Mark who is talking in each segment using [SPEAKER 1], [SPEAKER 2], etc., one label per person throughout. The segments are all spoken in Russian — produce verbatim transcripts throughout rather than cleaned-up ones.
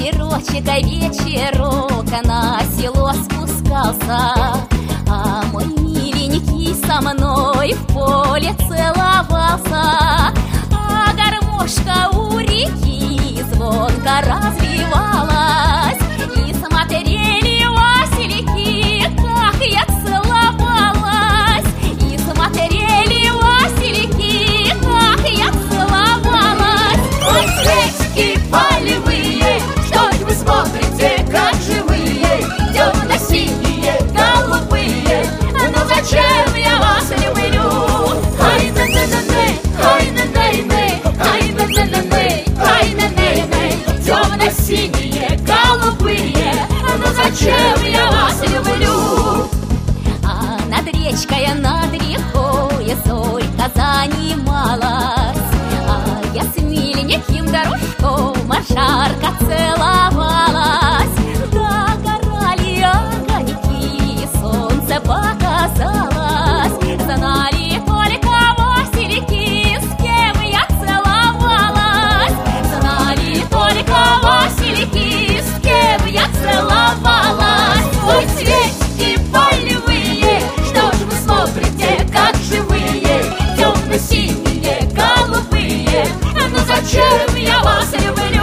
[SPEAKER 1] вечерочек, а вечерок на село спускался, а мой миленький со мной в поле целовался, а гармошка у реки звонко развивалась, и смотрели васильки, как я целовалась, и смотрели васильки, как я целовалась.
[SPEAKER 2] Ой, свечки полевые, что ж вы смотрите, как живые, темно-синие, голубые, ну зачем я вас люблю? Ай, на на на на, ай, на на на, ай, на на на на, ай, на на на, темно-синие, голубые, ну зачем я вас люблю?
[SPEAKER 1] А над речкой, над рекой зорька занималась, а я с миленьким дорожком жарко целовалась. Догорали огоньки, солнце показалось, знали только васильки, с кем я целовалась, знали только васильки, с кем я целовалась.
[SPEAKER 2] Ой, свечки полевые, что ж вы смотрите, как живые, темно-синие, голубые, ну зачем я вас люблю?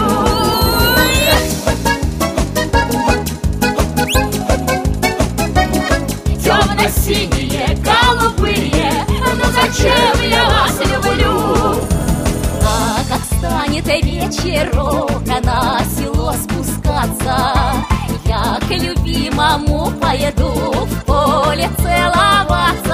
[SPEAKER 2] Темно-синие, голубые, ну зачем я вас люблю?
[SPEAKER 1] А как станет вечерок на село спускаться, я к любимому поеду в поле целоваться.